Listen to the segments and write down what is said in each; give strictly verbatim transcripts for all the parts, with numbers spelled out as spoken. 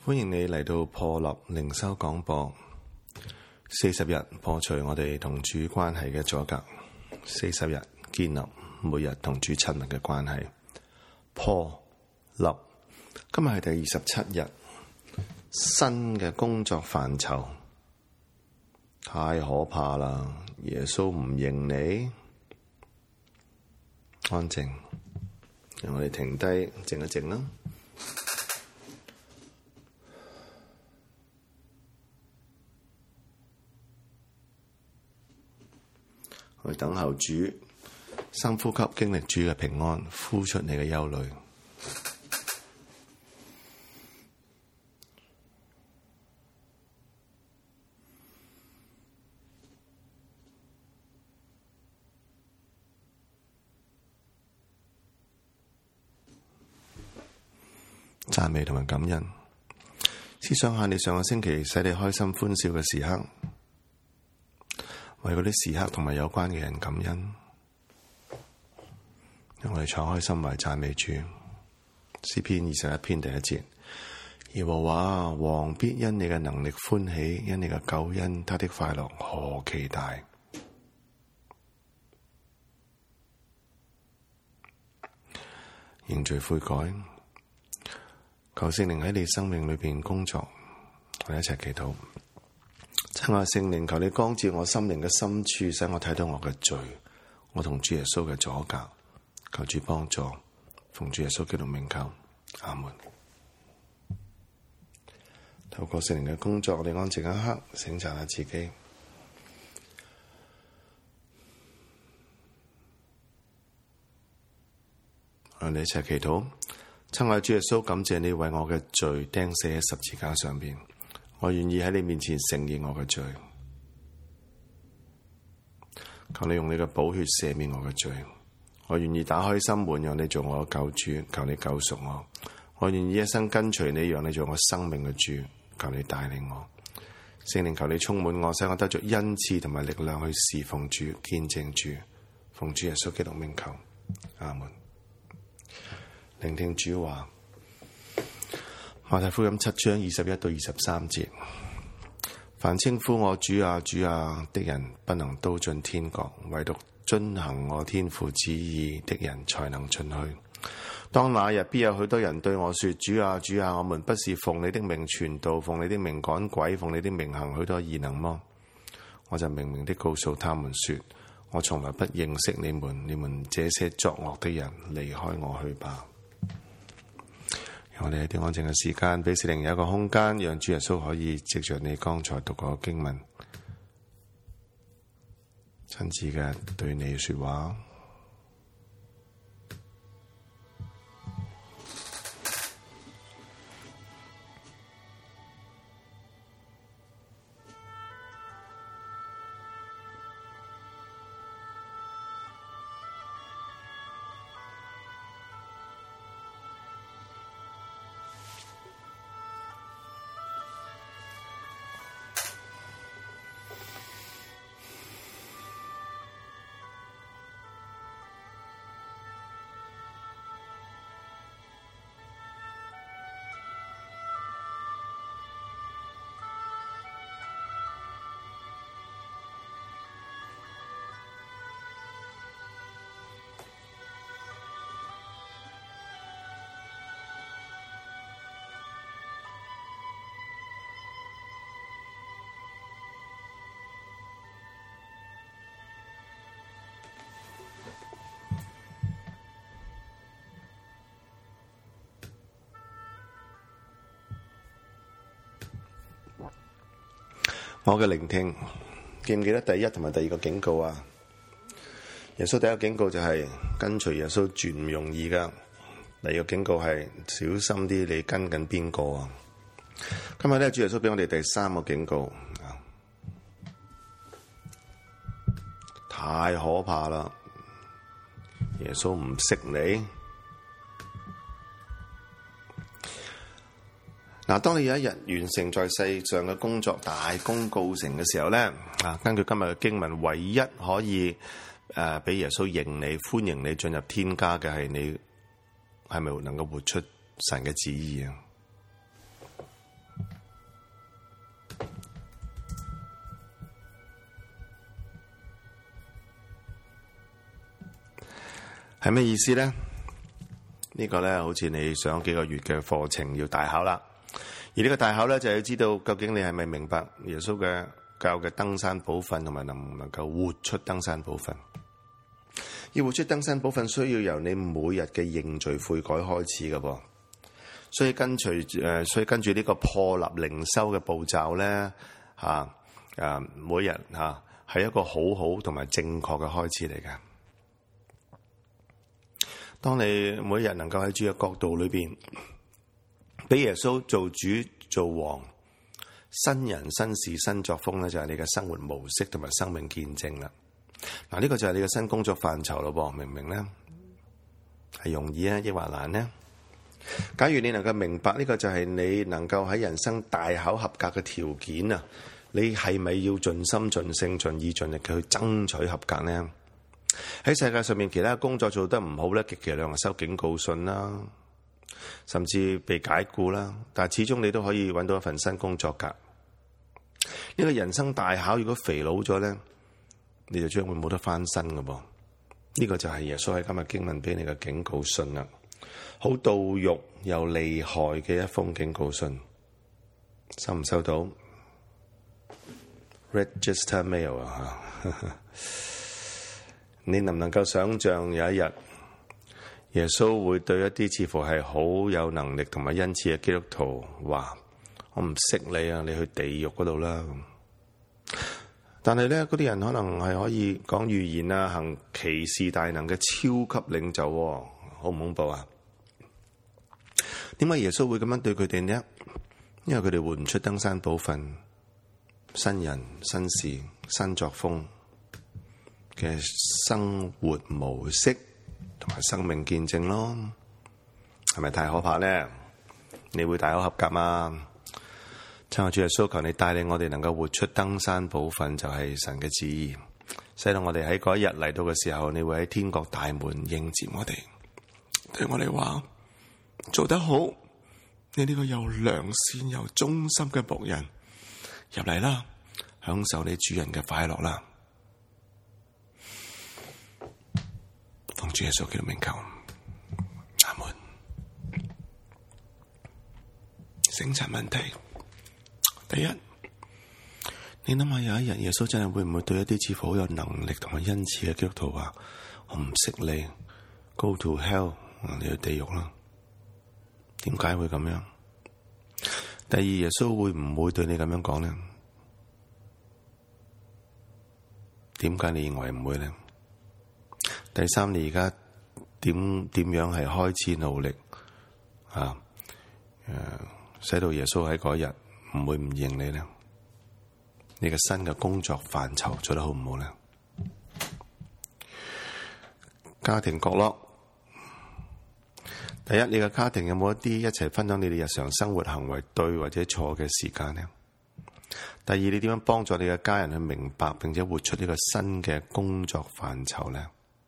歡迎你嚟到破立靈修廣播，四十日破除我哋同主關係嘅阻隔，四十日建立每日同主親密嘅關係。破立，今日係第二十七日，新嘅工作範疇，太可怕啦！耶穌唔認你，安靜，讓我哋停低，靜一靜啦。去等候主，深呼吸，經歷主嘅平安，呼出你嘅憂慮。讚美同埋感恩，思想下你上個星期使你開心歡笑嘅時刻。為嗰啲時刻同埋有關嘅人感恩，讓我哋敞開心懷讚美主。詩篇二十一篇第一節：耶和華王必因你嘅能力歡喜，因你嘅救恩，他的快樂何其大。認罪悔改，求聖靈喺你生命裏邊工作，我哋一齊祈禱。親愛聖靈，求你光照我心靈嘅深處，使我睇到我嘅罪，我同主耶穌嘅阻隔，求主幫助，奉主耶穌基督名求，阿門。透過聖靈嘅工作，我哋安靜一刻，省察下自己。我哋一齊祈禱。親愛主耶穌，感謝你為我嘅罪釘死喺十字架上邊。我願意喺你面前承認我嘅罪，求你用你嘅寶血赦免我嘅罪。我願意打開心門，讓你做我嘅救主，求你救贖我。我願意一生跟隨你，讓你做我生命嘅主，求你帶領我。聖靈，求你充滿我，使我得着恩賜同埋力量去侍奉主、見證主。奉主耶穌基督名求，阿門。聆聽主話。馬太福音七章二十一到二十三節：凡稱呼我主啊主啊的人，不能都進天國，唯獨遵行我天父旨意的人才能進去。當那日，必有許多人對我說：主啊主啊，我們不是奉你的名傳道，奉你的名趕鬼，奉你的名行許多異能麼？我就明明的告訴他們說：我從來不認識你們，你們這些作惡的人，離開我去吧。我哋一啲安靜嘅時間，俾聖靈有一個空間，讓主耶穌可以藉着你剛才讀過嘅經文，親自嘅對你說話。我嘅聆聽，記唔記得第一同埋第二個警告啊？耶穌第一個警告就係跟隨耶穌絕唔容易噶。第二個警告係小心啲，你跟緊邊個啊？今日咧，主耶穌俾我哋第三個警告，太可怕啦！耶穌唔識你。嗱，當你有一日完成在世上嘅工作，大功告成嘅時候咧，啊，根據今日嘅經文，唯一可以誒俾耶穌認你、歡迎你進入天家嘅係你係咪能夠活出神嘅旨意啊？ 係咩意思呢？呢個呢，好似你上幾個月嘅課程要大考啦。而呢個大考呢，就係要知道究竟你係咪明白耶穌嘅教嘅登山寶訓，同埋能唔能夠活出登山寶訓。要活出登山寶訓，需要由你每日嘅認罪悔改開始嘅噃。所以跟隨誒、呃，所以跟住呢個破立靈修嘅步驟咧，嚇、啊、誒，每日嚇係一個好好同埋正確嘅開始嚟嘅。當你每日能夠喺主嘅國度裏邊，俾耶穌做主做王，新人新事新作風咧，就係你嘅生活模式同埋生命見證啦。嗱，呢個就係你嘅新工作範疇咯噃，明唔明咧？係容易啊，抑或難呢？假如你能夠明白呢個就係你能夠喺人生大考合格嘅條件啊，你係咪要盡心盡性盡意盡力去爭取合格呢？喺世界上面，其他工作做得唔好咧，極其量係收警告信啦，甚至被解雇啦，但係始終你都可以揾到一份新工作噶。呢個人生大考如果肥佬咗咧，你就將會冇得翻身噶噃。呢個就係耶穌喺今日經文俾你嘅警告信啦，好到肉又厲害嘅一封警告信，收唔收到 ？Register mail 啊！你能唔能夠想像有一日耶穌會對一啲似乎係好有能力同埋恩賜嘅基督徒話：我唔識你啊，你去地獄嗰度啦。但係咧，嗰啲人可能係可以講預言啊、行奇事大能嘅超級領袖，好唔恐怖啊？點解耶穌會咁樣對佢哋呢？因為佢哋活唔出登山寶訓，新人、新事、新作風嘅生活模式同埋生命見證咯，係咪太可怕咧？你會大考合格嗎？親愛主耶穌，求你帶領我哋能夠活出登山寶訓，就係神嘅旨意，使到我哋喺嗰一日嚟到嘅時候，你會喺天國大門迎接我哋，對我哋話做得好，你呢個又良善又忠心嘅僕人，入嚟啦，享受你主人嘅快樂啦。奉主耶穌基督名求，阿門。省察問題。第一，你諗下有一日耶穌真係會唔會對一啲似乎好有能力同埋恩賜嘅基督徒話：我唔識你 ，Go to hell， 你去地獄啦？點解會咁樣？第二，耶穌會唔會對你咁樣講呢？點解你認為唔會呢？第三，你而家點點樣係開始努力啊？誒、呃，使到耶穌喺嗰日唔會唔認你呢？你嘅新嘅工作範疇做得好唔好呢？家庭角落，第一，你嘅家庭有冇一啲一齊分享你哋日常生活行為對或者錯嘅時間呢？第二，你點樣幫助你嘅家人去明白並且活出呢個新嘅工作範疇呢？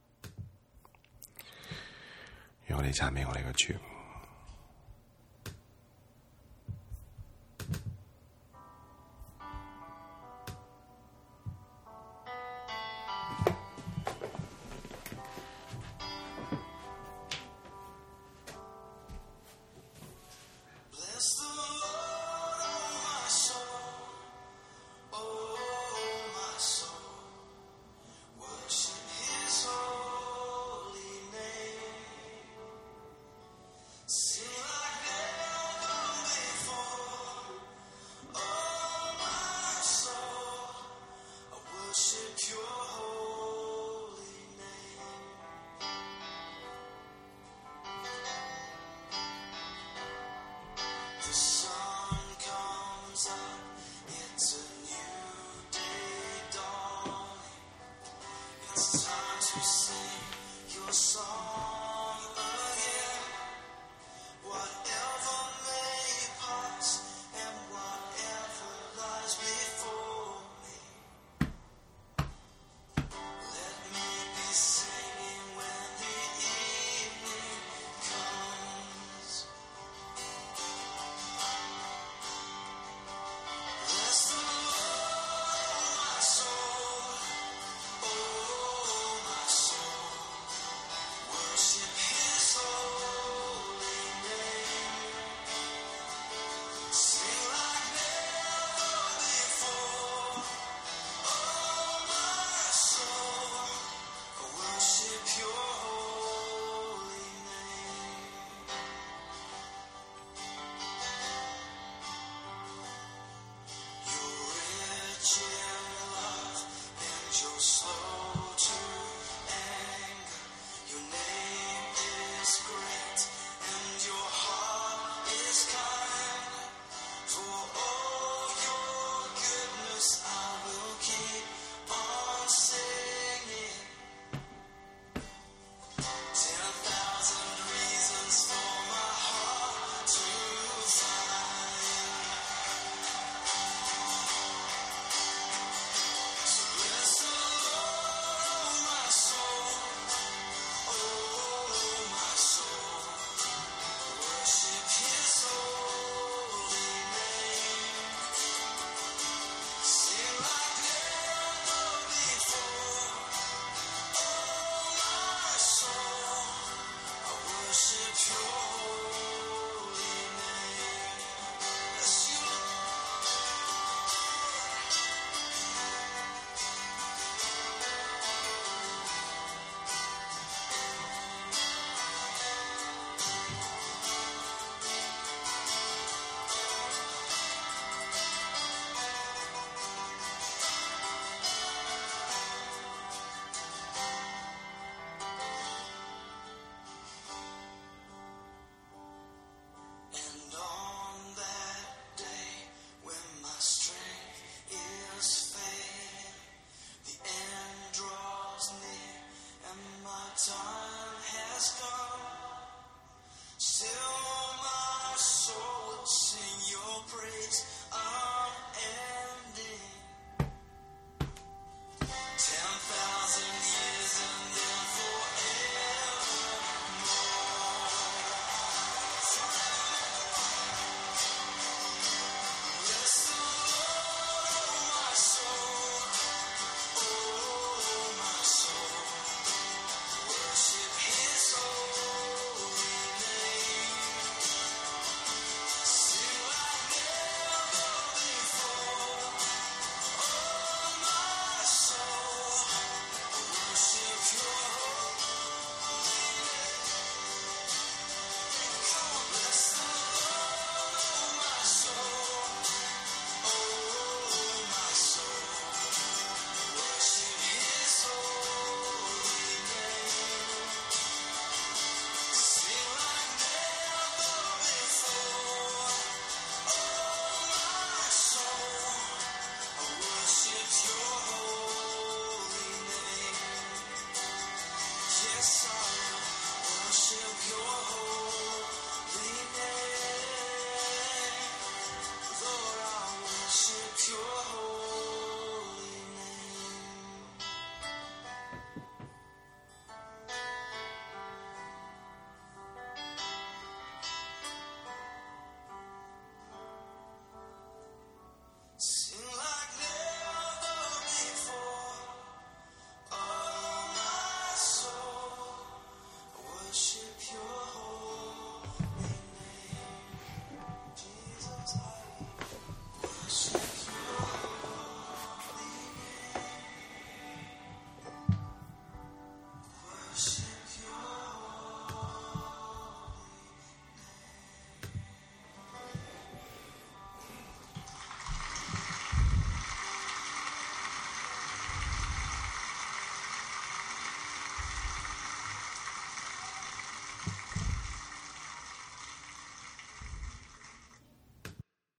讓我哋讚美我哋嘅主。 sing your praise.